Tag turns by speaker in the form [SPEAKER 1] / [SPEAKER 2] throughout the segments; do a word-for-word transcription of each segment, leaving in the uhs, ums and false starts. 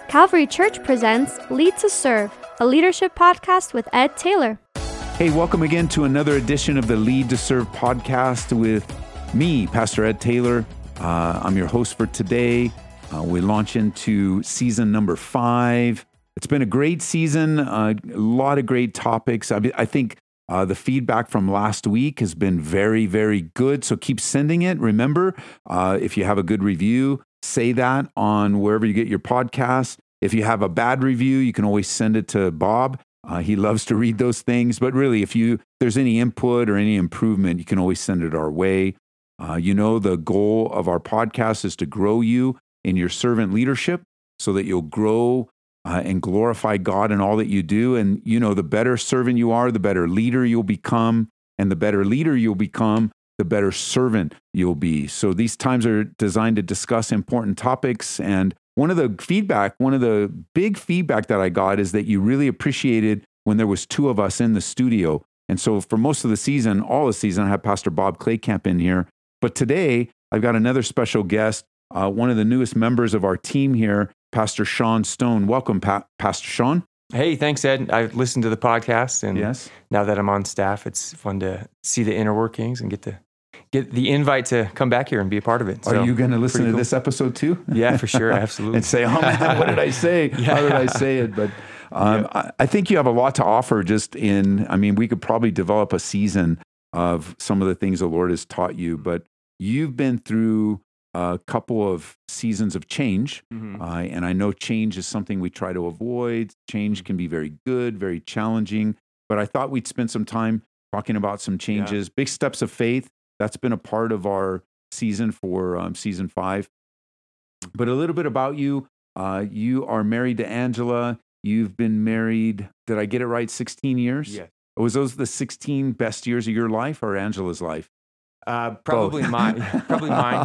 [SPEAKER 1] Calvary Church presents Lead to Serve, a leadership podcast with Ed Taylor.
[SPEAKER 2] Hey, welcome again to another edition of the Lead to Serve podcast with me, Pastor Ed Taylor. Uh, I'm your host for today. Uh, we launch into season number five. It's been a great season, uh, a lot of great topics. I, I think uh, the feedback from last week has been very, very good. So keep sending it. Remember, uh, if you have a good review, say that on wherever you get your podcasts. If you have a bad review, you can always send it to Bob. Uh, he loves to read those things. But really, if you if there's any input or any improvement, you can always send it our way. Uh, you know, the goal of our podcast is to grow you in your servant leadership so that you'll grow uh, and glorify God in all that you do. And, you know, the better servant you are, the better leader you'll become. And the better leader you'll become, the better servant you'll be. So these times are designed to discuss important topics. And one of the feedback, one of the big feedback that I got is that you really appreciated when there was two of us in the studio. And so for most of the season, all the season, I have Pastor Bob Claycamp in here. But today, I've got another special guest, uh, one of the newest members of our team here, Pastor Sean Stone. Welcome, pa- Pastor Sean.
[SPEAKER 3] Hey, thanks, Ed. I've listened to the podcast, and
[SPEAKER 2] yes.
[SPEAKER 3] Now that I'm on staff, it's fun to see the inner workings and get to get the invite to come back here and be a part of it.
[SPEAKER 2] So, are you going to listen to
[SPEAKER 3] cool.
[SPEAKER 2] this episode too?
[SPEAKER 3] Yeah, for sure, absolutely.
[SPEAKER 2] And say, oh man, what did I say?
[SPEAKER 3] Yeah.
[SPEAKER 2] How did I say it? But um, yeah. I, I think you have a lot to offer just in, I mean, we could probably develop a season of some of the things the Lord has taught you, but you've been through a couple of seasons of change, mm-hmm. uh, and I know change is something we try to avoid. Change can be very good, very challenging, but I thought we'd spend some time talking about some changes, yeah. big steps of faith. That's been a part of our season for um, season five. But a little bit about you. Uh, you are married to Angela. You've been married, did I get it right, sixteen years?
[SPEAKER 3] Yeah.
[SPEAKER 2] Was those the sixteen best years of your life or Angela's life?
[SPEAKER 3] Uh, probably
[SPEAKER 2] Both.
[SPEAKER 3] mine. Probably mine.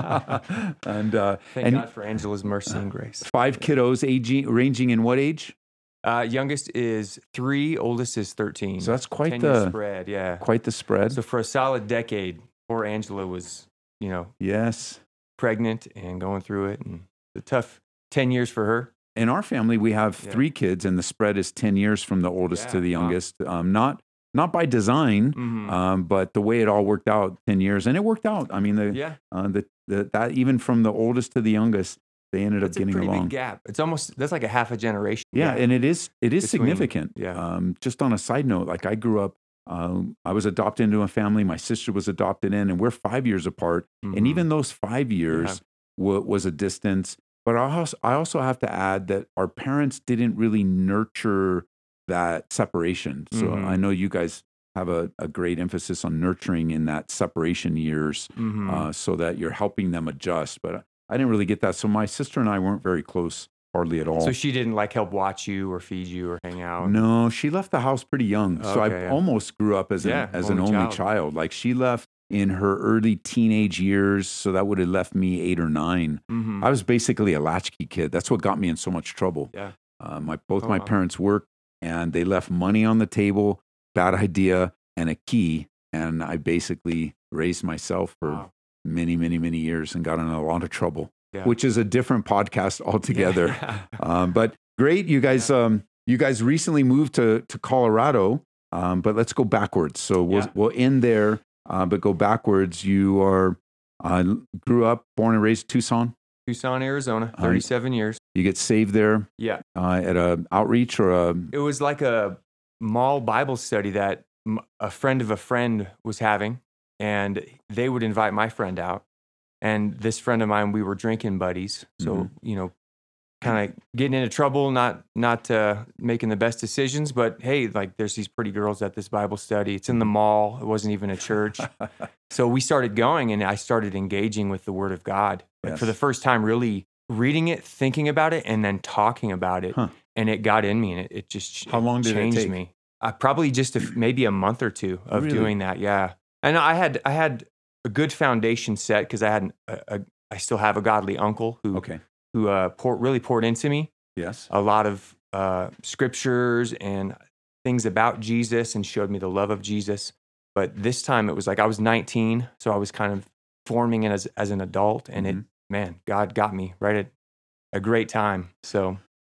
[SPEAKER 2] and uh,
[SPEAKER 3] Thank
[SPEAKER 2] and
[SPEAKER 3] God for Angela's mercy and grace.
[SPEAKER 2] Five kiddos, aging, ranging in what age?
[SPEAKER 3] Uh, youngest is three, oldest is thirteen.
[SPEAKER 2] So that's quite
[SPEAKER 3] ten-year
[SPEAKER 2] the
[SPEAKER 3] spread. Yeah,
[SPEAKER 2] quite the spread.
[SPEAKER 3] So for a solid decade, poor Angela was, you know,
[SPEAKER 2] yes,
[SPEAKER 3] pregnant and going through it, and a tough ten years for her.
[SPEAKER 2] In our family, we have yeah. three kids, and the spread is ten years from the oldest yeah, to the youngest. Wow. Um, not not by design, mm-hmm. um, but the way it all worked out, ten years, and it worked out. I mean, the
[SPEAKER 3] yeah,
[SPEAKER 2] uh, the, the that even from the oldest to the youngest, they ended
[SPEAKER 3] that's
[SPEAKER 2] up getting
[SPEAKER 3] a pretty
[SPEAKER 2] along.
[SPEAKER 3] Big gap. It's almost that's like a half a generation.
[SPEAKER 2] Yeah,
[SPEAKER 3] gap
[SPEAKER 2] and it is it is
[SPEAKER 3] between,
[SPEAKER 2] significant.
[SPEAKER 3] Yeah.
[SPEAKER 2] Um, just on a side note, like I grew up, um, I was adopted into a family. My sister was adopted in, and we're five years apart. Mm-hmm. And even those five years yeah. w- was a distance. But I also I also have to add that our parents didn't really nurture that separation. So mm-hmm. I know you guys have a, a great emphasis on nurturing in that separation years, mm-hmm. uh, so that you're helping them adjust. But I didn't really get that. So my sister and I weren't very close, hardly at all.
[SPEAKER 3] So she didn't like help watch you or feed you or hang out?
[SPEAKER 2] No, she left the house pretty young.
[SPEAKER 3] Okay,
[SPEAKER 2] so I
[SPEAKER 3] yeah.
[SPEAKER 2] almost grew up as,
[SPEAKER 3] yeah,
[SPEAKER 2] an, as
[SPEAKER 3] only
[SPEAKER 2] an only
[SPEAKER 3] child.
[SPEAKER 2] child. Like she left in her early teenage years. So that would have left me eight or nine. Mm-hmm. I was basically a latchkey kid. That's what got me in so much trouble.
[SPEAKER 3] Yeah.
[SPEAKER 2] Uh, my Both
[SPEAKER 3] oh,
[SPEAKER 2] my
[SPEAKER 3] wow.
[SPEAKER 2] parents worked, and they left money on the table, bad idea, and a key. And I basically raised myself for wow. many, many, many years and got in a lot of trouble. Yeah. Which is a different podcast altogether. Yeah. um, but great, you guys. Yeah. Um, you guys recently moved to to Colorado, um, but let's go backwards. So we'll yeah. we'll end there, uh, but go backwards. You are uh, grew up, born and raised Tucson,
[SPEAKER 3] Tucson, Arizona, thirty-seven uh, years.
[SPEAKER 2] You get saved there.
[SPEAKER 3] Yeah,
[SPEAKER 2] uh, at a outreach or a.
[SPEAKER 3] It was like a mall Bible study that a friend of a friend was having, and they would invite my friend out. And this friend of mine, we were drinking buddies. So, mm-hmm. you know, kind of getting into trouble, not not uh, making the best decisions. But hey, like there's these pretty girls at this Bible study. It's in the mall. It wasn't even a church. So we started going, and I started engaging with the Word of God. Like yes. for the first time, really reading it, thinking about it, and then talking about it. Huh. And it got in me, and it, it just
[SPEAKER 2] How long
[SPEAKER 3] it
[SPEAKER 2] did
[SPEAKER 3] changed
[SPEAKER 2] it take?
[SPEAKER 3] me. Uh, probably just a, maybe a month or two of
[SPEAKER 2] really?
[SPEAKER 3] doing that. Yeah. And I had I had a good foundation set because I had a, a, I still have a godly uncle who
[SPEAKER 2] okay.
[SPEAKER 3] who uh, poured, really poured into me.
[SPEAKER 2] Yes,
[SPEAKER 3] a lot of uh, scriptures and things about Jesus, and showed me the love of Jesus. But this time it was like I was nineteen, so I was kind of forming it as as an adult, and mm-hmm. it man, God got me right at a great time. So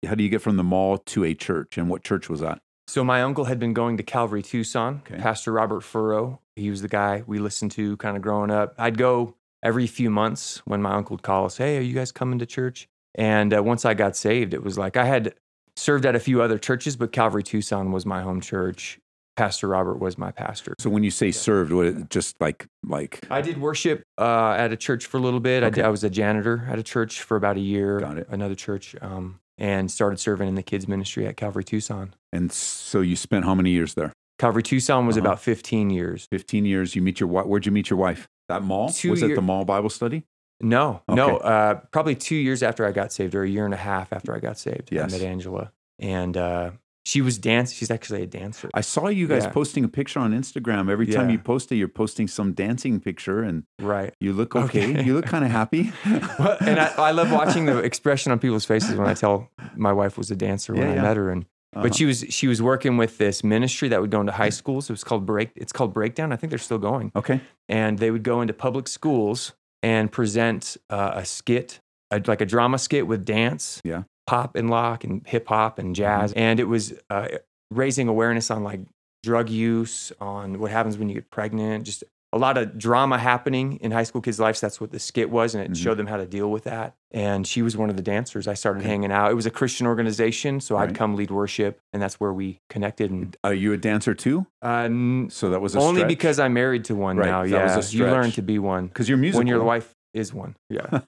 [SPEAKER 2] how do you get from the mall to a church? And what church was that?
[SPEAKER 3] So my uncle had been going to Calvary Tucson,
[SPEAKER 2] Okay.
[SPEAKER 3] Pastor Robert Furrow. He was the guy we listened to kind of growing up. I'd go every few months when my uncle would call us, hey, are you guys coming to church? And uh, once I got saved, it was like I had served at a few other churches, but Calvary Tucson was my home church. Pastor Robert was my pastor.
[SPEAKER 2] So when you say served, what it just like like
[SPEAKER 3] I did worship uh, at a church for a little bit. I,
[SPEAKER 2] Okay.
[SPEAKER 3] did, I was a janitor at a church for about a year.
[SPEAKER 2] Got it.
[SPEAKER 3] Another church, um, and started serving in the kids ministry at Calvary Tucson.
[SPEAKER 2] and so you spent how many years there?
[SPEAKER 3] Calvary Tucson was
[SPEAKER 2] Uh-huh.
[SPEAKER 3] about fifteen years.
[SPEAKER 2] fifteen years. You meet your wife. Where'd you meet your wife? That mall?
[SPEAKER 3] Two
[SPEAKER 2] was it
[SPEAKER 3] year-
[SPEAKER 2] the mall Bible study?
[SPEAKER 3] No, no,
[SPEAKER 2] Okay.
[SPEAKER 3] uh, probably two years after I got saved, or a year and a half after I got saved.
[SPEAKER 2] Yes.
[SPEAKER 3] I met Angela, and uh, she was dance. She's actually a dancer.
[SPEAKER 2] I saw you guys
[SPEAKER 3] Yeah.
[SPEAKER 2] posting a picture on Instagram. Every time
[SPEAKER 3] Yeah.
[SPEAKER 2] you post it, you're posting some dancing picture, and
[SPEAKER 3] Right.
[SPEAKER 2] you look okay.
[SPEAKER 3] Okay.
[SPEAKER 2] You look kind of happy.
[SPEAKER 3] Well, and I, I love watching the expression on people's faces when I tell my wife was a dancer when
[SPEAKER 2] Yeah,
[SPEAKER 3] I
[SPEAKER 2] yeah.
[SPEAKER 3] met her, and
[SPEAKER 2] Uh-huh.
[SPEAKER 3] but she was she was working with this ministry that would go into high schools. It was called Break. It's called Breakdown. I think they're still going.
[SPEAKER 2] Okay.
[SPEAKER 3] And they would go into public schools and present uh, a skit, a, like a drama skit with dance,
[SPEAKER 2] Yeah.
[SPEAKER 3] pop and lock and hip hop and jazz. And it was uh, raising awareness on like drug use, on what happens when you get pregnant, just a lot of drama happening in high school kids' lives. That's what the skit was, and it
[SPEAKER 2] Mhm.
[SPEAKER 3] showed them how to deal with that. And she was one of the dancers. I started
[SPEAKER 2] Okay.
[SPEAKER 3] hanging out. It was a Christian organization, so
[SPEAKER 2] Right.
[SPEAKER 3] I'd come lead worship, and that's where we connected. And
[SPEAKER 2] Are you a dancer too?
[SPEAKER 3] uh, n-
[SPEAKER 2] So that was a
[SPEAKER 3] only
[SPEAKER 2] stretch?
[SPEAKER 3] because I'm married to one
[SPEAKER 2] Right,
[SPEAKER 3] now.
[SPEAKER 2] that
[SPEAKER 3] Yeah,
[SPEAKER 2] was a
[SPEAKER 3] you learn
[SPEAKER 2] stretch.
[SPEAKER 3] to be one
[SPEAKER 2] Because you're musical.
[SPEAKER 3] when your wife is one. Yeah,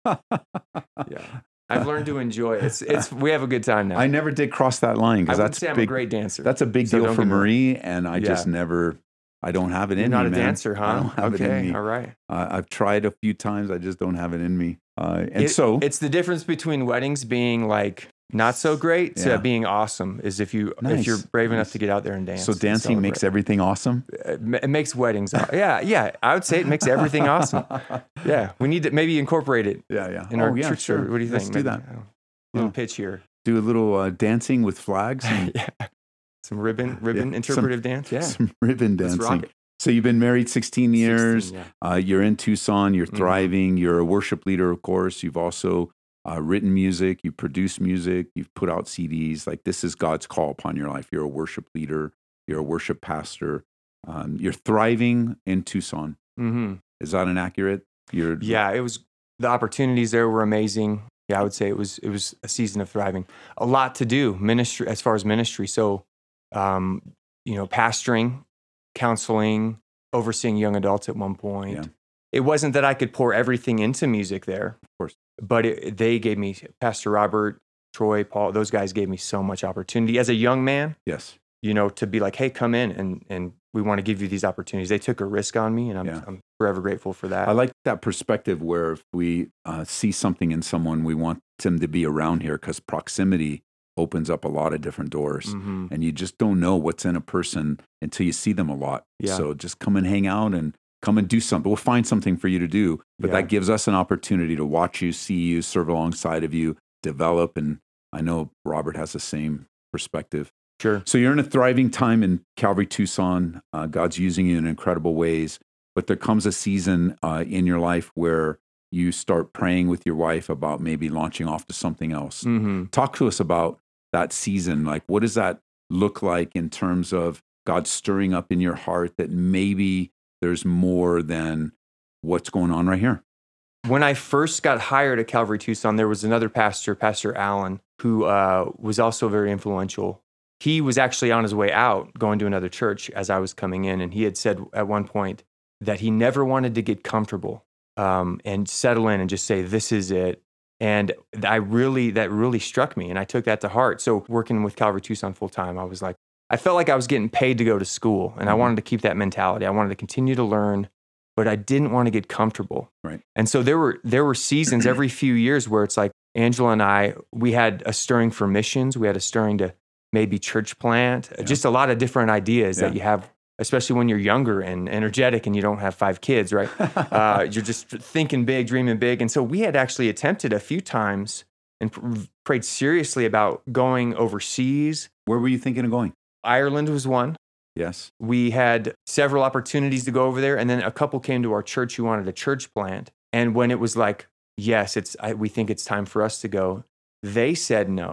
[SPEAKER 3] yeah. I've learned to enjoy it. It's it's we have a good time now.
[SPEAKER 2] I never did cross that line
[SPEAKER 3] I
[SPEAKER 2] because
[SPEAKER 3] wouldn't
[SPEAKER 2] that's
[SPEAKER 3] say I'm
[SPEAKER 2] big.
[SPEAKER 3] a great dancer.
[SPEAKER 2] That's a big
[SPEAKER 3] So
[SPEAKER 2] deal
[SPEAKER 3] don't
[SPEAKER 2] for
[SPEAKER 3] get me wrong.
[SPEAKER 2] Marie, and I just
[SPEAKER 3] Yeah.
[SPEAKER 2] never. I don't have it
[SPEAKER 3] You're
[SPEAKER 2] in
[SPEAKER 3] not
[SPEAKER 2] me,
[SPEAKER 3] a
[SPEAKER 2] man.
[SPEAKER 3] dancer,
[SPEAKER 2] I
[SPEAKER 3] huh?
[SPEAKER 2] don't have it in
[SPEAKER 3] Okay,
[SPEAKER 2] me.
[SPEAKER 3] all right.
[SPEAKER 2] Uh, I've tried a few times. I just don't have it in me. Uh, and
[SPEAKER 3] It-
[SPEAKER 2] so,
[SPEAKER 3] it's the difference between weddings being like not so great to
[SPEAKER 2] Yeah.
[SPEAKER 3] being awesome. Is if you
[SPEAKER 2] Nice,
[SPEAKER 3] if you're brave enough
[SPEAKER 2] nice.
[SPEAKER 3] to get out there and dance.
[SPEAKER 2] so
[SPEAKER 3] and
[SPEAKER 2] dancing makes
[SPEAKER 3] celebrate.
[SPEAKER 2] everything awesome.
[SPEAKER 3] It ma- it makes weddings. aw- Yeah, yeah. I would say it makes everything awesome. Yeah, we need to maybe incorporate it
[SPEAKER 2] Yeah, yeah.
[SPEAKER 3] in
[SPEAKER 2] oh,
[SPEAKER 3] our
[SPEAKER 2] yeah,
[SPEAKER 3] church.
[SPEAKER 2] sure.
[SPEAKER 3] Or what do you
[SPEAKER 2] Let's
[SPEAKER 3] think?
[SPEAKER 2] do
[SPEAKER 3] Maybe,
[SPEAKER 2] that.
[SPEAKER 3] I don't know. Little
[SPEAKER 2] Yeah.
[SPEAKER 3] pitch here.
[SPEAKER 2] Do a little uh, dancing with flags and
[SPEAKER 3] yeah. Some ribbon, ribbon
[SPEAKER 2] some-
[SPEAKER 3] interpretive dance. Yeah.
[SPEAKER 2] some ribbon
[SPEAKER 3] Let's rock
[SPEAKER 2] dancing.
[SPEAKER 3] it.
[SPEAKER 2] So you've been married sixteen years.
[SPEAKER 3] sixteen, yeah.
[SPEAKER 2] Uh, you're in Tucson. You're
[SPEAKER 3] Mhm.
[SPEAKER 2] thriving. You're a worship leader, of course. You've also uh, written music. You produce music. You've put out C Ds. Like this is God's call upon your life. You're a worship leader. You're a worship pastor. Um, you're thriving in Tucson.
[SPEAKER 3] hmm
[SPEAKER 2] Is that an accurate? You're
[SPEAKER 3] Yeah, it was the opportunities there were amazing. Yeah, I would say it was it was a season of thriving. A lot to do ministry as far as ministry. So, um, you know, pastoring, counseling, overseeing young adults at one point.
[SPEAKER 2] Yeah.
[SPEAKER 3] It wasn't that I could pour everything into music there,
[SPEAKER 2] Of course.
[SPEAKER 3] but it, they gave me Pastor Robert, Troy, Paul. Those guys gave me so much opportunity as a young man.
[SPEAKER 2] Yes.
[SPEAKER 3] You know, to be like, hey, come in and and we want to give you these opportunities. They took a risk on me, and I'm
[SPEAKER 2] Yeah.
[SPEAKER 3] I'm forever grateful for that.
[SPEAKER 2] I like that perspective where if we uh, see something in someone, we want them to be around here because proximity opens up a lot of different doors.
[SPEAKER 3] Mhm.
[SPEAKER 2] And you just don't know what's in a person until you see them a lot.
[SPEAKER 3] Yeah.
[SPEAKER 2] So just come and hang out and come and do something. We'll find something for you to do, but
[SPEAKER 3] Yeah.
[SPEAKER 2] that gives us an opportunity to watch you, see you, serve alongside of you, develop. And I know Robert has the same perspective.
[SPEAKER 3] Sure.
[SPEAKER 2] So you're in a thriving time in Calvary Tucson. Uh, God's using you in incredible ways, but there comes a season uh, in your life where you start praying with your wife about maybe launching off to something else.
[SPEAKER 3] hmm
[SPEAKER 2] Talk to us about that season. Like, what does that look like in terms of God stirring up in your heart that maybe there's more than what's going on right here?
[SPEAKER 3] When I first got hired at Calvary Tucson, there was another pastor, Pastor Allen, who uh, was also very influential. He was actually on his way out, going to another church as I was coming in, and he had said at one point that he never wanted to get comfortable um, and settle in and just say, "This is it." And I really, that really struck me, and I took that to heart. So working with Calvary Tucson full time, I was like, I felt like I was getting paid to go to school, and I
[SPEAKER 2] Mhm.
[SPEAKER 3] wanted to keep that mentality. I wanted to continue to learn, but I didn't want to get comfortable.
[SPEAKER 2] Right.
[SPEAKER 3] And so there were there were seasons every few years where it's like Angela and I, we had a stirring for missions. We had a stirring to maybe church plant,
[SPEAKER 2] Yeah.
[SPEAKER 3] just a lot of different ideas
[SPEAKER 2] Yeah.
[SPEAKER 3] that you have, especially when you're younger and energetic and you don't have five kids, right? uh, you're just thinking big, dreaming big. And so we had actually attempted a few times and pr- prayed seriously about going overseas.
[SPEAKER 2] Where were you thinking of going?
[SPEAKER 3] Ireland was one.
[SPEAKER 2] Yes.
[SPEAKER 3] We had several opportunities to go over there, and then a couple came to our church who wanted a church plant. And when it was like, yes, it's I, we think it's time for us to go, they said no.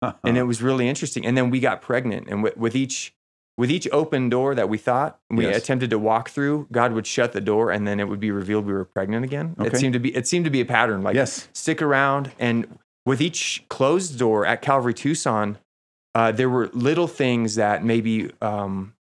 [SPEAKER 3] And it was really interesting. And then we got pregnant. And with, with each with each open door that we thought we
[SPEAKER 2] Yes.
[SPEAKER 3] attempted to walk through, God would shut the door, and then it would be revealed we were pregnant again.
[SPEAKER 2] Okay.
[SPEAKER 3] It seemed to be it seemed to be a pattern. Like
[SPEAKER 2] Yes.
[SPEAKER 3] stick around. And with each closed door at Calvary Tucson, uh, there were little things that maybe um,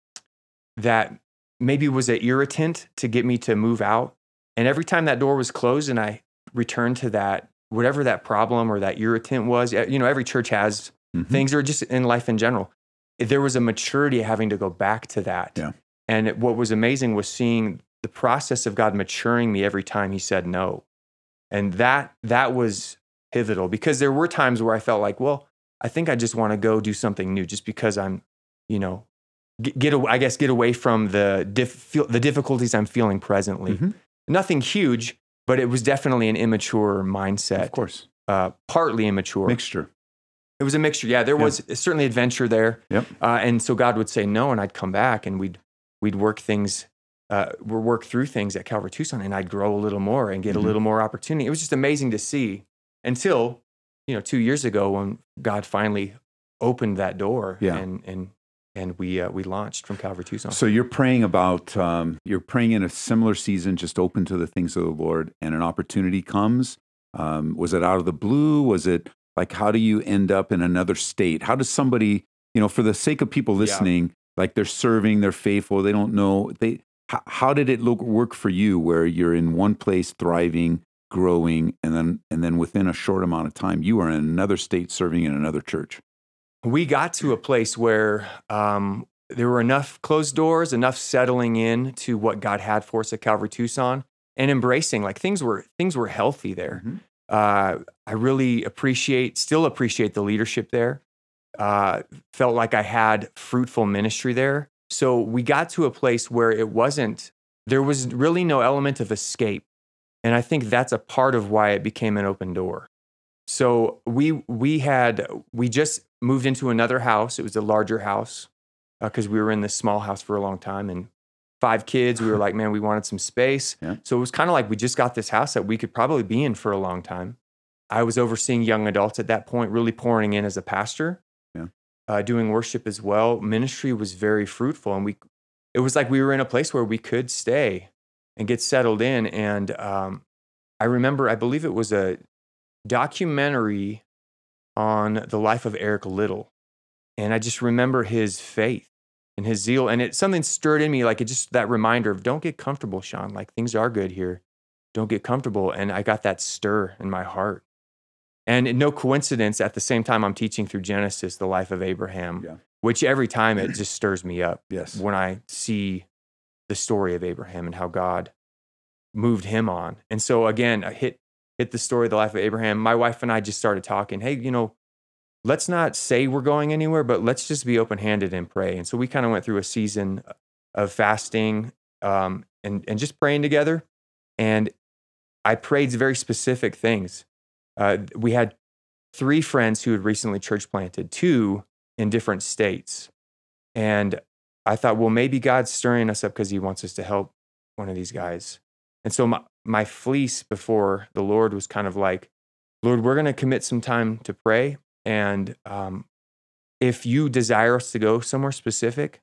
[SPEAKER 3] that maybe was an irritant to get me to move out. And every time that door was closed, and I returned to that, whatever that problem or that irritant was, you know, every church has
[SPEAKER 2] Mhm.
[SPEAKER 3] things, or just in life in general. There was a maturity having to go back to that.
[SPEAKER 2] Yeah.
[SPEAKER 3] And it- what was amazing was seeing the process of God maturing me every time he said no. And that that was pivotal, because there were times where I felt like, well, I think I just want to go do something new just because I'm, you know, get, get I guess get away from the diff, feel, the difficulties I'm feeling presently.
[SPEAKER 2] Mhm.
[SPEAKER 3] Nothing huge, but it was definitely an immature mindset.
[SPEAKER 2] Of course.
[SPEAKER 3] Uh, partly immature.
[SPEAKER 2] Mixture.
[SPEAKER 3] It was a mixture. Yeah, there
[SPEAKER 2] Yeah.
[SPEAKER 3] was certainly adventure there.
[SPEAKER 2] Yep.
[SPEAKER 3] Uh, and so God would say no, and I'd come back, and we'd we'd work things, uh, we'd work through things at Calvary Tucson, and I'd grow a little more and get
[SPEAKER 2] Mhm.
[SPEAKER 3] a little more opportunity. It was just amazing to see, until, you know, two years ago when God finally opened that door,
[SPEAKER 2] Yeah.
[SPEAKER 3] and and and we uh, we launched from Calvary Tucson.
[SPEAKER 2] So you're praying about, um, you're praying in a similar season, just open to the things of the Lord, and an opportunity comes. Um, was it out of the blue? Was it like, how do you end up in another state? How does somebody, you know, for the sake of people listening, like they're serving, they're faithful, they don't know, they, how, how did it look, work for you where you're in one place thriving, growing, and then, and then within a short amount of time, you are in another state serving in another church?
[SPEAKER 3] We got to a place where um, there were enough closed doors, enough settling in to what God had for us at Calvary Tucson, and embracing, like things were things were healthy there.
[SPEAKER 2] Mhm.
[SPEAKER 3] Uh, I really appreciate, still appreciate the leadership there. Uh, felt like I had fruitful ministry there. So we got to a place where it wasn't, there was really no element of escape. And I think that's a part of why it became an open door. So we we had, we just moved into another house. It was a larger house because we were in this small house for a long time, and five kids. We were like, man, we wanted some space.
[SPEAKER 2] Yeah.
[SPEAKER 3] So it was kind of like we just got this house that we could probably be in for a long time. I was overseeing young adults at that point, really pouring in as a pastor,
[SPEAKER 2] Yeah.
[SPEAKER 3] uh, doing worship as well. Ministry was very fruitful, and we it was like we were in a place where we could stay and get settled in. And um, I remember, I believe it was a documentary on the life of Eric Liddell. And I just remember his faith and his zeal. And it something stirred in me, like it just that reminder of, don't get comfortable, Sean. Like things are good here. Don't get comfortable. And I got that stir in my heart. And no coincidence, at the same time I'm teaching through Genesis, the life of Abraham,
[SPEAKER 2] Yeah.
[SPEAKER 3] which every time it just stirs me up.
[SPEAKER 2] Yes.
[SPEAKER 3] When I see the story of Abraham and how God moved him on. And so again, I hit hit the story of the life of Abraham. My wife and I just started talking, hey, you know, let's not say we're going anywhere, but let's just be open-handed and pray. And so we kind of went through a season of fasting um, and, and just praying together. And I prayed very specific things. Uh, we had three friends who had recently church planted, two in different states. And I thought, well, maybe God's stirring us up because he wants us to help one of these guys. And so my, my fleece before the Lord was kind of like, Lord, we're going to commit some time to pray. And um, if you desire us to go somewhere specific,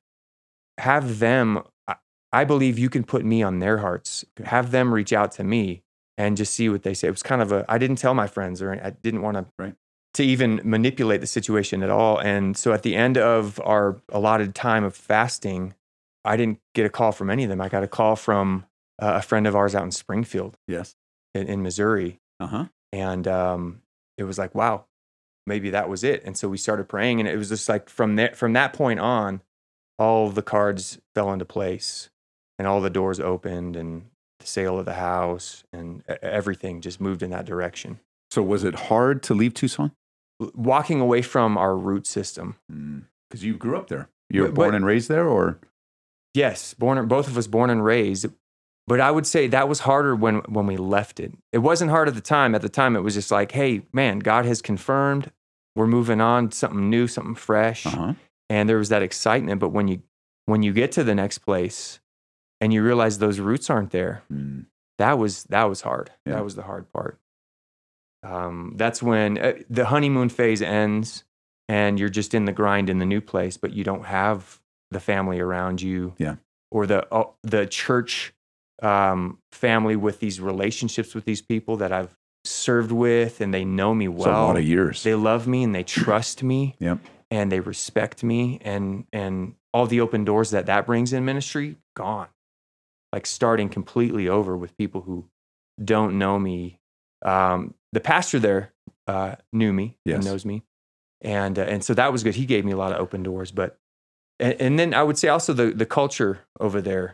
[SPEAKER 3] have them, I, I believe you can put me on their hearts. Have them reach out to me and just see what they say. It was kind of a, I didn't tell my friends, or I didn't want to,
[SPEAKER 2] Right.
[SPEAKER 3] to even manipulate the situation at all. And so at the end of our allotted time of fasting, I didn't get a call from any of them. I got a call from uh, a friend of ours out in Springfield
[SPEAKER 2] Yes.
[SPEAKER 3] in, in Missouri.
[SPEAKER 2] Uh-huh.
[SPEAKER 3] And um, it was like, wow, maybe that was it. And so we started praying, and it was just like from there, from that point on, all the cards fell into place, and all the doors opened, and the sale of the house and everything just moved in that direction.
[SPEAKER 2] So was it hard to leave Tucson?
[SPEAKER 3] Walking away from our root system.
[SPEAKER 2] Because you grew up there. You were
[SPEAKER 3] But-
[SPEAKER 2] born
[SPEAKER 3] but-
[SPEAKER 2] and raised there, or?
[SPEAKER 3] Yes, born, both of us born and raised. But I would say that was harder when, when we left it. It wasn't hard at the time. At the time, it was just like, hey, man, God has confirmed. We're moving on, something new, something fresh.
[SPEAKER 2] Uh-huh.
[SPEAKER 3] And there was that excitement. But when you when you get to the next place and you realize those roots aren't there,
[SPEAKER 2] Mm.
[SPEAKER 3] that was that was hard.
[SPEAKER 2] Yeah.
[SPEAKER 3] That was the hard part. Um, that's when uh, the honeymoon phase ends, and you're just in the grind in the new place, but you don't have the family around you,
[SPEAKER 2] Yeah.
[SPEAKER 3] or the uh, the church um, family with these relationships with these people that I've served with, and they know me well.
[SPEAKER 2] It's a lot of years.
[SPEAKER 3] They love me and they trust me,
[SPEAKER 2] Yep.
[SPEAKER 3] and they respect me, and and all the open doors that that brings in ministry, gone. Like starting completely over with people who don't know me. Um, the pastor there uh, knew me
[SPEAKER 2] Yes.
[SPEAKER 3] and knows me, and uh, and so that was good. He gave me a lot of open doors, but and, and then I would say also the the culture over there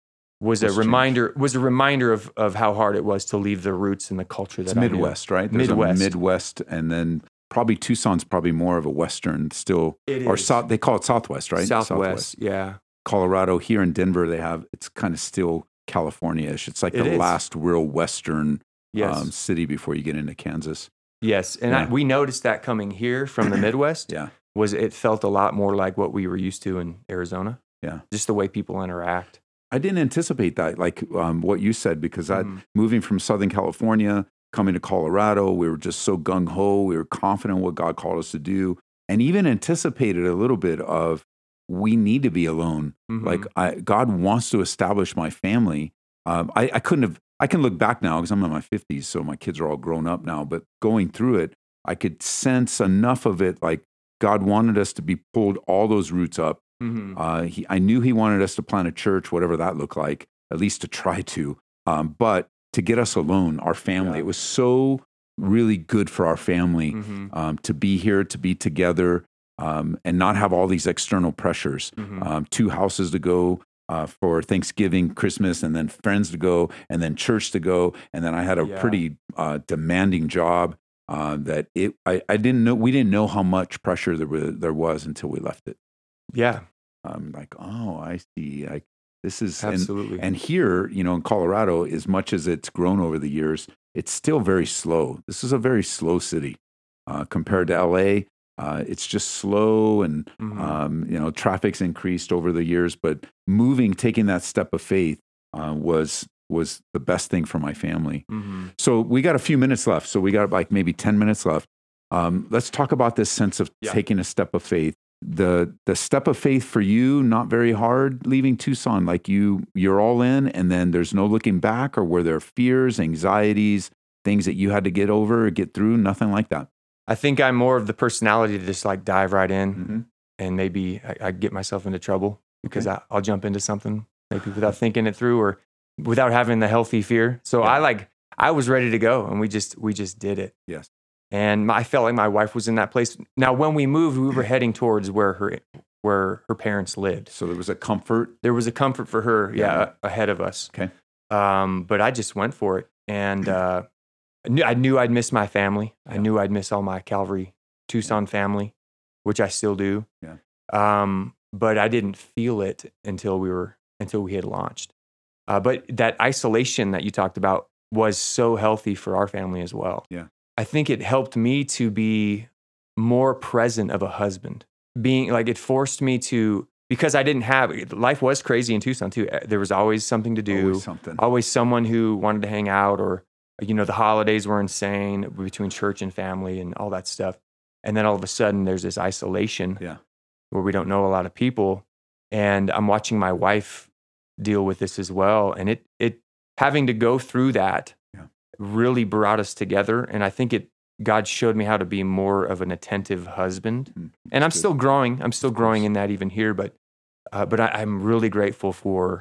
[SPEAKER 3] was
[SPEAKER 2] What's
[SPEAKER 3] a reminder was a reminder of of how hard it was to leave the roots and the culture that
[SPEAKER 2] It's
[SPEAKER 3] I knew.
[SPEAKER 2] Midwest, right? There's
[SPEAKER 3] Midwest.
[SPEAKER 2] a Midwest, and then probably Tucson's probably more of a Western still,
[SPEAKER 3] It
[SPEAKER 2] or
[SPEAKER 3] is.
[SPEAKER 2] South. They call it Southwest, right?
[SPEAKER 3] Southwest, yeah.
[SPEAKER 2] Colorado. Here in Denver, they have it's kind of still California-ish. It's like
[SPEAKER 3] It
[SPEAKER 2] the
[SPEAKER 3] is.
[SPEAKER 2] last real Western
[SPEAKER 3] Yes.
[SPEAKER 2] um, city before you get into Kansas.
[SPEAKER 3] Yes, and I,
[SPEAKER 2] Yeah.
[SPEAKER 3] we noticed that coming here from the Midwest.
[SPEAKER 2] Yeah.
[SPEAKER 3] Was it felt a lot more like what we were used to in Arizona.
[SPEAKER 2] Yeah.
[SPEAKER 3] Just the way people interact.
[SPEAKER 2] I didn't anticipate that, like um, what you said, because I
[SPEAKER 3] Mhm.
[SPEAKER 2] moving from Southern California, coming to Colorado, we were just so gung ho. We were confident what God called us to do, and even anticipated a little bit of we need to be alone.
[SPEAKER 3] Mhm.
[SPEAKER 2] Like I, God wants to establish my family. Um, I, I couldn't have. I can look back now because I'm in my fifties, so my kids are all grown up now. But going through it, I could sense enough of it. Like God wanted us to be pulled all those roots up.
[SPEAKER 3] Mhm.
[SPEAKER 2] Uh, he, I knew he wanted us to plant a church, whatever that looked like, at least to try to. Um, but to get us alone, our family,
[SPEAKER 3] Yeah.
[SPEAKER 2] it was so really good for our family
[SPEAKER 3] Mhm.
[SPEAKER 2] um, to be here, to be together, um, and not have all these external pressures.
[SPEAKER 3] Mhm.
[SPEAKER 2] Um, two houses to go uh, for Thanksgiving, Christmas, and then friends to go, and then church to go. And then I had a
[SPEAKER 3] Yeah.
[SPEAKER 2] pretty uh, demanding job uh, that it. I, I didn't know. We didn't know how much pressure there was, there was until we left it.
[SPEAKER 3] Yeah,
[SPEAKER 2] I'm like, oh, I see. I, this is and,
[SPEAKER 3] absolutely.
[SPEAKER 2] and here, you know, in Colorado, as much as it's grown over the years, it's still very slow. This is a very slow city uh, compared to L A. Uh, it's just slow, and
[SPEAKER 3] Mhm.
[SPEAKER 2] um, you know, traffic's increased over the years. But moving, taking that step of faith uh, was was the best thing for my family.
[SPEAKER 3] Mhm.
[SPEAKER 2] So we got a few minutes left. So we got like maybe ten minutes left. Um, let's talk about this sense of
[SPEAKER 3] Yeah.
[SPEAKER 2] taking a step of faith. The the step of faith for you, not very hard, leaving Tucson. Like you, you're all in, and then there's no looking back, or were there fears, anxieties, things that you had to get over or get through? Nothing like that.
[SPEAKER 3] I think I'm more of the personality to just like dive right in,
[SPEAKER 2] Mm-hmm.
[SPEAKER 3] and maybe I, I get myself into trouble because
[SPEAKER 2] Okay.
[SPEAKER 3] I, I'll jump into something maybe without thinking it through or without having the healthy fear. So
[SPEAKER 2] Yeah.
[SPEAKER 3] I like I was ready to go, and we just we just did it.
[SPEAKER 2] Yes.
[SPEAKER 3] And my, I felt like my wife was in that place. Now, when we moved, we were heading towards where her where her parents lived.
[SPEAKER 2] So there was a comfort.
[SPEAKER 3] There was a comfort for her, yeah,
[SPEAKER 2] Yeah.
[SPEAKER 3] ahead of us.
[SPEAKER 2] Okay.
[SPEAKER 3] Um, but I just went for it, and uh, I knew I knew I'd miss my family. I
[SPEAKER 2] Yeah.
[SPEAKER 3] knew I'd miss all my Calvary Tucson family, which I still do.
[SPEAKER 2] Yeah.
[SPEAKER 3] Um, but I didn't feel it until we were until we had launched. Uh, but that isolation that you talked about was so healthy for our family as well.
[SPEAKER 2] Yeah.
[SPEAKER 3] I think it helped me to be more present of a husband. Being like it forced me to, because I didn't have, life was crazy in Tucson too. There was always something to do,
[SPEAKER 2] Always something.
[SPEAKER 3] always someone who wanted to hang out, or, you know, the holidays were insane between church and family and all that stuff. And then all of a sudden there's this isolation
[SPEAKER 2] Yeah.
[SPEAKER 3] where we don't know a lot of people. And I'm watching my wife deal with this as well. And it, it having to go through that
[SPEAKER 2] Yeah.
[SPEAKER 3] really brought us together. And I think it, God showed me how to be more of an attentive husband.
[SPEAKER 2] Mm,
[SPEAKER 3] And I'm
[SPEAKER 2] good.
[SPEAKER 3] still growing. I'm still
[SPEAKER 2] Of
[SPEAKER 3] growing
[SPEAKER 2] course.
[SPEAKER 3] in that even here. But, uh, but I, I'm really grateful for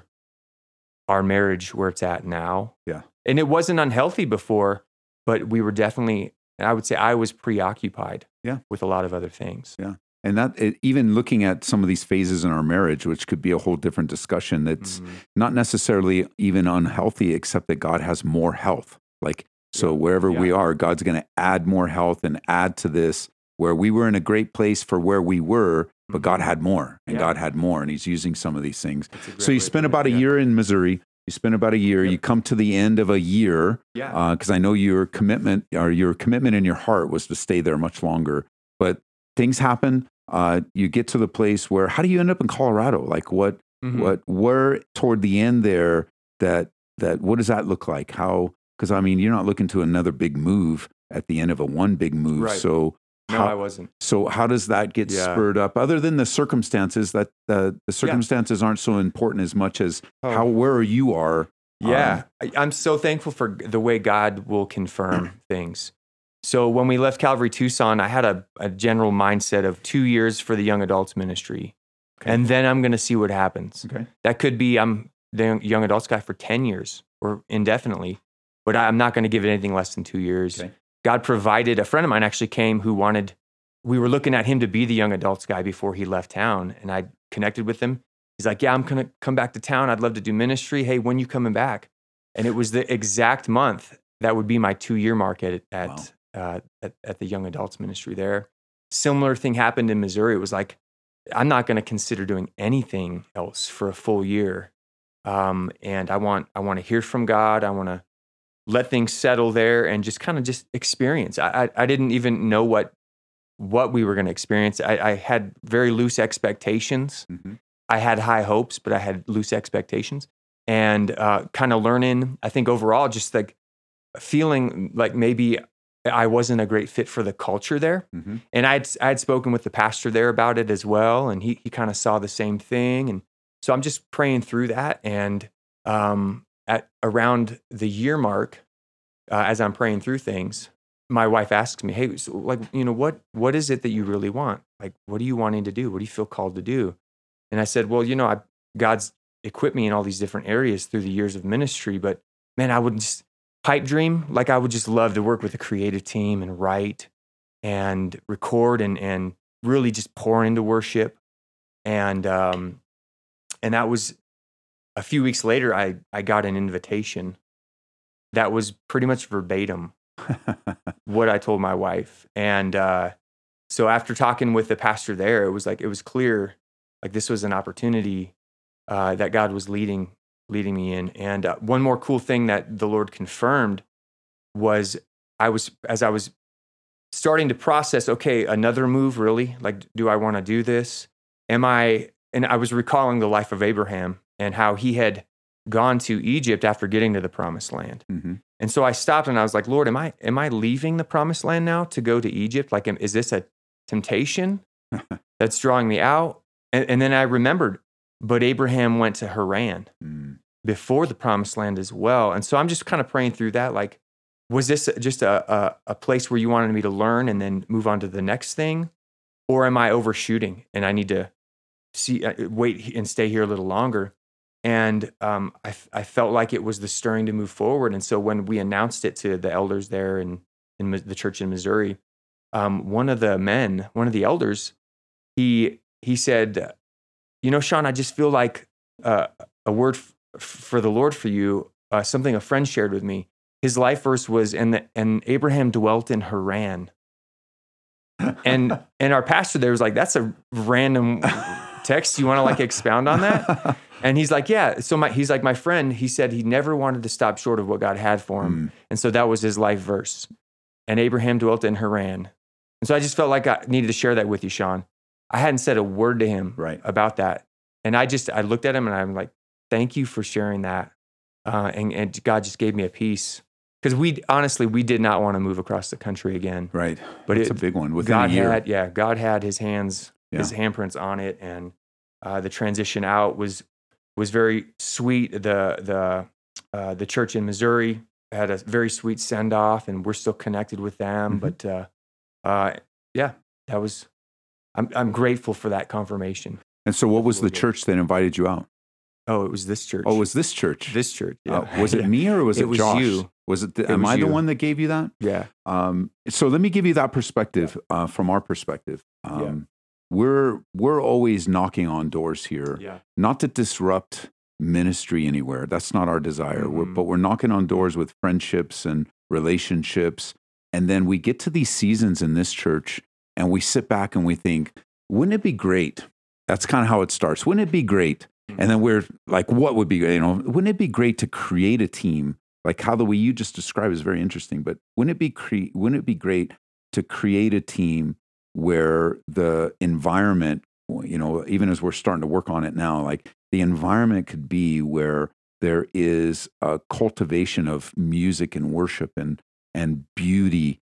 [SPEAKER 3] our marriage where it's at now.
[SPEAKER 2] Yeah.
[SPEAKER 3] And it wasn't unhealthy before, but we were definitely, I would say I was preoccupied
[SPEAKER 2] Yeah.
[SPEAKER 3] with a lot of other things.
[SPEAKER 2] Yeah. And that it, even looking at some of these phases in our marriage, which could be a whole different discussion, that's
[SPEAKER 3] Mhm.
[SPEAKER 2] not necessarily even unhealthy, except that God has more health. Like, so wherever we
[SPEAKER 3] Yeah.
[SPEAKER 2] are, God's going to add more health and add to this, where we were in a great place for where we were, but God
[SPEAKER 3] Mhm.
[SPEAKER 2] had more, and
[SPEAKER 3] Yeah.
[SPEAKER 2] God had more, and He's using some of these things.
[SPEAKER 3] That's a great
[SPEAKER 2] So you
[SPEAKER 3] way
[SPEAKER 2] spend
[SPEAKER 3] to put
[SPEAKER 2] about a
[SPEAKER 3] it, yeah.
[SPEAKER 2] year in Missouri. You spend about a year.
[SPEAKER 3] Yep.
[SPEAKER 2] You come to the end of a year,
[SPEAKER 3] Yeah.
[SPEAKER 2] because I know your commitment or your commitment in your heart was to stay there much longer. But things happen. Uh, you get to the place where, how do you end up in Colorado? Like what,
[SPEAKER 3] Mhm.
[SPEAKER 2] what, where toward the end there, that, that, what does that look like? How, because I mean, you're not looking to another big move at the end of a one big move.
[SPEAKER 3] Right.
[SPEAKER 2] So
[SPEAKER 3] No,
[SPEAKER 2] how,
[SPEAKER 3] I wasn't.
[SPEAKER 2] So how does that get
[SPEAKER 3] Yeah.
[SPEAKER 2] spurred up? Other than the circumstances, that uh, the circumstances aren't so important as much as
[SPEAKER 3] Oh.
[SPEAKER 2] how where you are.
[SPEAKER 3] Yeah, I, I'm so thankful for the way God will confirm things. So when we left Calvary Tucson, I had a, a general mindset of two years for the young adults ministry,
[SPEAKER 2] Okay.
[SPEAKER 3] and then I'm going to see what happens.
[SPEAKER 2] Okay.
[SPEAKER 3] That could be I'm the young adults guy for ten years or indefinitely, but I'm not going to give it anything less than two years.
[SPEAKER 2] Okay.
[SPEAKER 3] God provided, a friend of mine actually came who wanted, we were looking at him to be the young adults guy before he left town, and I connected with him. He's like, yeah, I'm going to come back to town. I'd love to do ministry. Hey, when you coming back? And it was the exact month that would be my two-year mark at at,
[SPEAKER 2] Wow.
[SPEAKER 3] uh, at at the young adults ministry there. Similar thing happened in Missouri. It was like, I'm not going to consider doing anything else for a full year, um, and I want I want to hear from God. I want to let things settle there and just kind of just experience. I I, I didn't even know what what we were going to experience. I, I had very loose expectations.
[SPEAKER 2] Mm-hmm.
[SPEAKER 3] I had high hopes, but I had loose expectations. And uh, kind of learning, I think overall, just like feeling like maybe I wasn't a great fit for the culture there.
[SPEAKER 2] Mm-hmm.
[SPEAKER 3] And I'd I had spoken with the pastor there about it as well, and he he kind of saw the same thing. And so I'm just praying through that. And um, at around the year mark, uh, as I'm praying through things, my wife asks me, "Hey, so like you know what what is it that you really want? Like, what are you wanting to do? What do you feel called to do?" And I said, "Well, you know, I, God's equipped me in all these different areas through the years of ministry, but man, I would just pipe dream. Like I would just love to work with a creative team and write and record and, and really just pour into worship. And, um, and that was a few weeks later, I, I got an invitation that was pretty much verbatim what I told my wife. And, uh, so after talking with the pastor there, it was like, it was clear, like this was an opportunity Uh, that God was leading leading me in. And uh, one more cool thing that the Lord confirmed was I was as I was starting to process, okay, another move, really? Like, do I want to do this? Am I? And I was recalling the life of Abraham and how he had gone to Egypt after getting to the Promised Land.
[SPEAKER 2] Mm-hmm.
[SPEAKER 3] And so I stopped and I was like, Lord, am I am I leaving the Promised Land now to go to Egypt? Like, am, is this a temptation that's drawing me out? And, and then I remembered, but Abraham went to Haran
[SPEAKER 2] Mm.
[SPEAKER 3] before the Promised Land as well. And so I'm just kind of praying through that. Like, was this just a, a, a place where you wanted me to learn and then move on to the next thing? Or am I overshooting and I need to see, uh, wait and stay here a little longer? And um, I, I felt like it was the stirring to move forward. And so when we announced it to the elders there in, in the church in Missouri, um, one of the men, one of the elders, he he said, you know, Sean, I just feel like uh, a word f- for the Lord for you, uh, something a friend shared with me. His life verse was, and, the, and Abraham dwelt in Haran. And and our pastor there was like, that's a random text. You want to like expound on that? And he's like, yeah. So my, he's like, my friend, he said he never wanted to stop short of what God had for him.
[SPEAKER 2] Mm.
[SPEAKER 3] And so that was his life verse. And Abraham dwelt in Haran. And so I just felt like I needed to share that with you, Sean. I hadn't said a word to him
[SPEAKER 2] Right.
[SPEAKER 3] about that. And I just, I looked at him and I'm like, thank you for sharing that. Uh, and, and God just gave me a peace. Because we, honestly, we did not want to move across the country again.
[SPEAKER 2] Right.
[SPEAKER 3] But
[SPEAKER 2] it's
[SPEAKER 3] it-
[SPEAKER 2] a big one within
[SPEAKER 3] God
[SPEAKER 2] a year.
[SPEAKER 3] had, yeah, God had his hands,
[SPEAKER 2] Yeah.
[SPEAKER 3] his handprints on it. And uh, the transition out was, was very sweet. The, the, uh, the church in Missouri had a very sweet send off and we're still connected with them.
[SPEAKER 2] Mhm.
[SPEAKER 3] But uh, uh, yeah, that was, I'm, I'm grateful for that confirmation.
[SPEAKER 2] And so what was the
[SPEAKER 3] Little bit.
[SPEAKER 2] church that invited you out?
[SPEAKER 3] Oh, it was this church.
[SPEAKER 2] Oh, it was this church?
[SPEAKER 3] this church. Yeah.
[SPEAKER 2] Uh, was it
[SPEAKER 3] Yeah.
[SPEAKER 2] me or was it,
[SPEAKER 3] It was
[SPEAKER 2] Josh?
[SPEAKER 3] you.
[SPEAKER 2] Was it, the,
[SPEAKER 3] It
[SPEAKER 2] am
[SPEAKER 3] was
[SPEAKER 2] I the
[SPEAKER 3] you.
[SPEAKER 2] one that gave you that?
[SPEAKER 3] Yeah.
[SPEAKER 2] Um, so let me give you that perspective uh, from our perspective. Um,
[SPEAKER 3] Yeah.
[SPEAKER 2] We're we're always knocking on doors here,
[SPEAKER 3] Yeah.
[SPEAKER 2] not to disrupt ministry anywhere. That's not our desire. We're,
[SPEAKER 3] Mhm.
[SPEAKER 2] but we're knocking on doors with friendships and relationships. And then we get to these seasons in this church and we sit back and we think, wouldn't it be great? That's kind of how it starts. Wouldn't it be great? And then we're like, what would be, you know, wouldn't it be great to create a team? Like how the way you just described is very interesting, but wouldn't it be, cre- wouldn't it be great to create a team where the environment, you know, even as we're starting to work on it now, like the environment could be where there is a cultivation of music and worship and, and beauty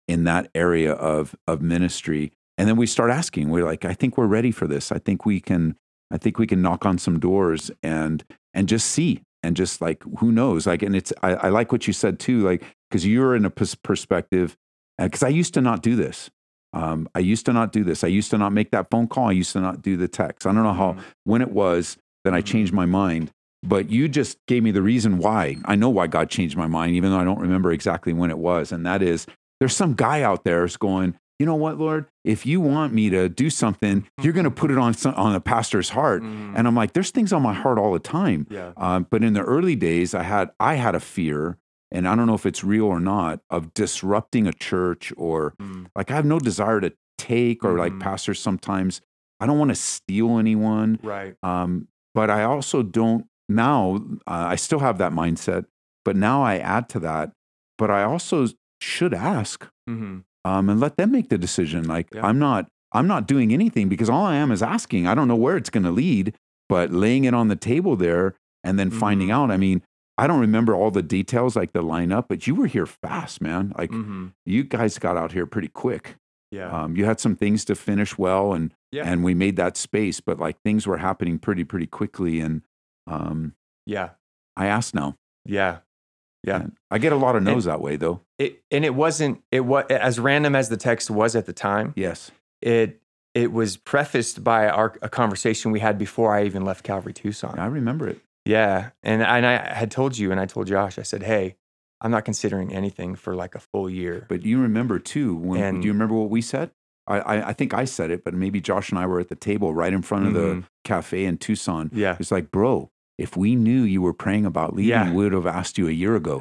[SPEAKER 2] in that area of of ministry. And then we start asking, we're like, I think we're ready for this. I think we can, I think we can knock on some doors and and just see and just like, who knows? Like, and it's, I, I like what you said too, like, because you're in a pers- perspective, because I used to not do this. Um, I used to not do this. I used to not make that phone call. I used to not do the text. I don't know how, when it was that I changed my mind, but you just gave me the reason why. I know why God changed my mind, even though I don't remember exactly when it was. And that is, there's some guy out there is going, you know what, Lord, if you want me to do something, you're going to put it on some, on a pastor's heart. Mm. And I'm like, there's things on my heart all the time.
[SPEAKER 3] Yeah.
[SPEAKER 2] Um, but in the early days, I had, I had a fear, and I don't know if it's real or not, of disrupting a church, or mm. like I have no desire to take, or mm. like pastors sometimes, I don't want to steal anyone.
[SPEAKER 3] Right.
[SPEAKER 2] Um, but I also don't now, uh, I still have that mindset, but now I add to that, but I also should ask mm-hmm. um, and let them make the decision. Like yeah. I'm not, I'm not doing anything, because all I am is asking. I don't know where it's going to lead, but laying it on the table there and then mm-hmm. finding out. I mean, I don't remember all the details, like the lineup, but you were here fast, man. Like mm-hmm. you guys got out here pretty quick.
[SPEAKER 3] Yeah.
[SPEAKER 2] Um, you had some things to finish well, and
[SPEAKER 3] yeah.
[SPEAKER 2] and we made that space, but like things were happening pretty, pretty quickly. And um,
[SPEAKER 3] yeah,
[SPEAKER 2] I asked now.
[SPEAKER 3] Yeah. Yeah.
[SPEAKER 2] And I get a lot of no's
[SPEAKER 3] and
[SPEAKER 2] that way, though.
[SPEAKER 3] It, and it wasn't, it was as random as the text was at the time.
[SPEAKER 2] Yes.
[SPEAKER 3] It, it was prefaced by our, a conversation we had before I even left Calvary Tucson.
[SPEAKER 2] I remember it.
[SPEAKER 3] Yeah. And, and I had told you, and I told Josh, I said, hey, I'm not considering anything for like a full year.
[SPEAKER 2] But you remember too, when,
[SPEAKER 3] and,
[SPEAKER 2] do you remember what we said? I, I, I think I said it, but maybe Josh and I were at the table right in front of mm-hmm. the cafe in Tucson.
[SPEAKER 3] Yeah.
[SPEAKER 2] It's like, bro, if we knew you were praying about leaving,
[SPEAKER 3] yeah.
[SPEAKER 2] we would have asked you a year ago.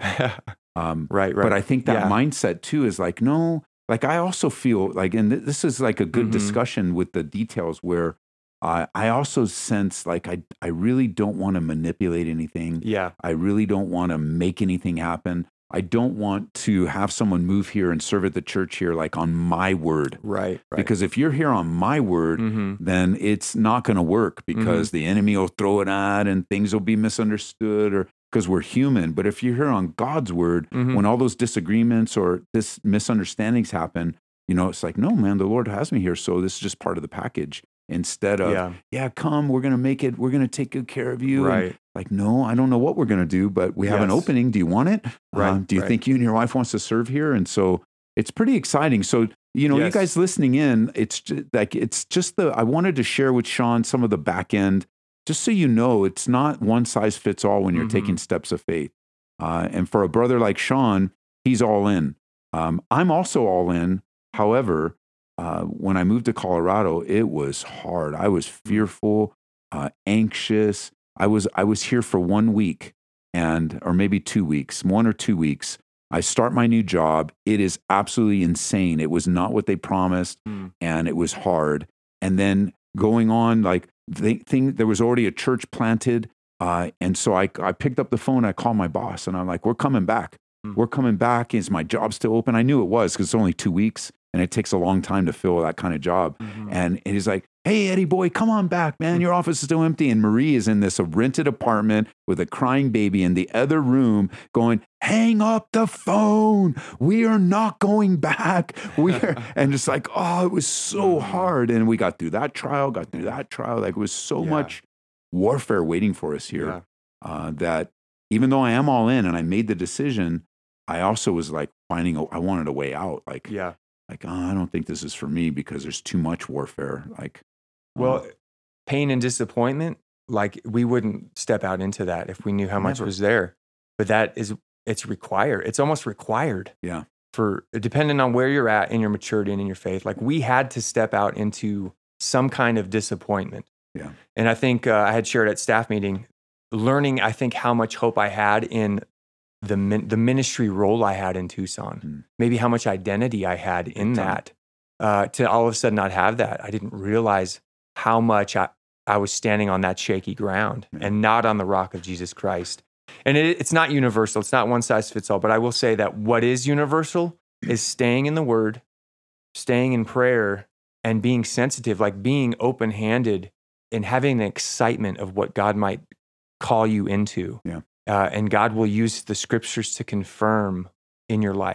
[SPEAKER 3] um, right, right.
[SPEAKER 2] But I think that
[SPEAKER 3] yeah.
[SPEAKER 2] mindset too is like, no, like I also feel like, and th- this is like a good mm-hmm. discussion with the details, where uh, I also sense like I, I really don't want to manipulate anything.
[SPEAKER 3] Yeah.
[SPEAKER 2] I really don't want to make anything happen. I don't want to have someone move here and serve at the church here like on my word.
[SPEAKER 3] Right. right.
[SPEAKER 2] Because if you're here on my word, mm-hmm. then it's not going to work, because mm-hmm. the enemy will throw it at and things will be misunderstood, or because we're human. But if you're here on God's word, mm-hmm. when all those disagreements or this misunderstandings happen, you know, it's like, no, man, the Lord has me here. So this is just part of the package. Instead of, yeah, yeah come, we're going to make it, we're going to take good care of you.
[SPEAKER 3] Right.
[SPEAKER 2] And like, no, I don't know what we're going to do, but we have yes. an opening. Do you want it?
[SPEAKER 3] Right.
[SPEAKER 2] Um, do you
[SPEAKER 3] right.
[SPEAKER 2] think you and your wife wants to serve here? And so it's pretty exciting. So, you know,
[SPEAKER 3] yes.
[SPEAKER 2] you guys listening in, it's just, like, it's just the, I wanted to share with Sean some of the back end, just so you know, it's not one size fits all when you're mm-hmm. taking steps of faith. Uh, and for a brother like Sean, he's all in. Um, I'm also all in. However, Uh, when I moved to Colorado, it was hard. I was fearful, uh, anxious. I was I was here for one week, and or maybe two weeks, one or two weeks. I start my new job. It is absolutely insane. It was not what they promised, mm. and it was hard. And then going on, like they think there was already a church planted, uh, and so I I picked up the phone. I called my boss, and I'm like, "We're coming back. Mm. We're coming back. Is my job still open?" I knew it was, because it's only two weeks. And it takes a long time to fill that kind of job. Mm-hmm. And he's like, hey, Eddie boy, come on back, man. Your office is still empty. And Marie is in this rented apartment with a crying baby in the other room going, hang up the phone. We are not going back. We are, and just like, oh, it was so hard. And we got through that trial, got through that trial. Like it was so yeah. much warfare waiting for us here yeah. uh, that even though I am all in and I made the decision, I also was like finding, a, I wanted a way out. Like,
[SPEAKER 3] yeah.
[SPEAKER 2] Like, oh, I don't think this is for me, because there's too much warfare. Like,
[SPEAKER 3] well,
[SPEAKER 2] um,
[SPEAKER 3] pain and disappointment, like we wouldn't step out into that if we knew how much
[SPEAKER 2] never.
[SPEAKER 3] was there. But that is, it's required. It's almost required.
[SPEAKER 2] Yeah.
[SPEAKER 3] For depending on where you're at in your maturity and in your faith, like we had to step out into some kind of disappointment.
[SPEAKER 2] Yeah.
[SPEAKER 3] And I think uh, I had shared at staff meeting, learning, I think, how much hope I had in the min- the ministry role I had in Tucson, mm. maybe how much identity I had in that, uh, to all of a sudden not have that. I didn't realize how much I, I was standing on that shaky ground yeah. and not on the rock of Jesus Christ. And it, it's not universal. It's not one size fits all. But I will say that what is universal is staying in the Word, staying in prayer, and being sensitive, like being open-handed and having an excitement of what God might call you into.
[SPEAKER 2] Yeah.
[SPEAKER 3] Uh, and God will use the scriptures to confirm in your life.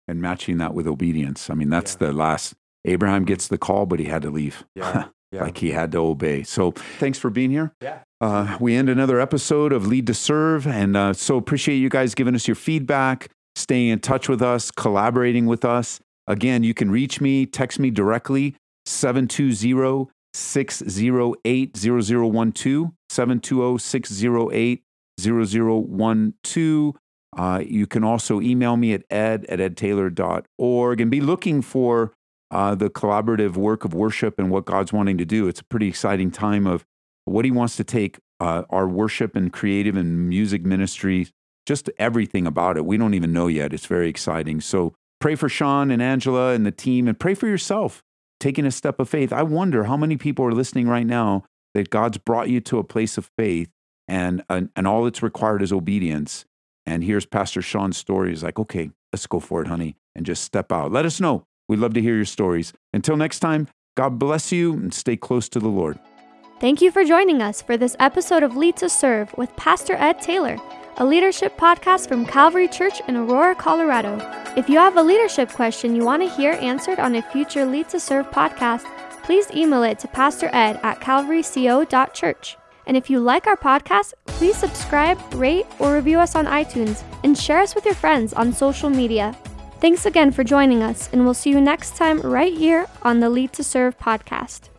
[SPEAKER 2] and matching that with obedience. I mean, that's
[SPEAKER 3] Yeah.
[SPEAKER 2] the last. Abraham gets the call, but he had to leave.
[SPEAKER 3] Yeah. Yeah.
[SPEAKER 2] Like he had to obey. So thanks for being here.
[SPEAKER 3] Yeah.
[SPEAKER 2] Uh, we end another episode of Lead to Serve. And uh, so appreciate you guys giving us your feedback, staying in touch with us, collaborating with us. Again, you can reach me, text me directly, seven two zero, six zero eight, zero zero one two, seven two zero, six zero eight, zero zero one two. Uh, you can also email me at ed at ed taylor dot org and be looking for Uh, the collaborative work of worship and what God's wanting to do. It's a pretty exciting time of what he wants to take uh, our worship and creative and music ministry, just everything about it. We don't even know yet. It's very exciting. So pray for Sean and Angela and the team, and pray for yourself, taking a step of faith. I wonder how many people are listening right now that God's brought you to a place of faith, and, and, and all that's required is obedience. And here's Pastor Sean's story. He's like, okay, let's go for it, honey, and just step out. Let us know. We'd love to hear your stories. Until next time, God bless you and stay close to the Lord.
[SPEAKER 1] Thank you for joining us for this episode of Lead to Serve with Pastor Ed Taylor, a leadership podcast from Calvary Church in Aurora, Colorado. If you have a leadership question you want to hear answered on a future Lead to Serve podcast, please email it to pastor ed at calvary co dot church. And if you like our podcast, please subscribe, rate, or review us on iTunes, and share us with your friends on social media. Thanks again for joining us, and we'll see you next time right here on the Lead to Serve podcast.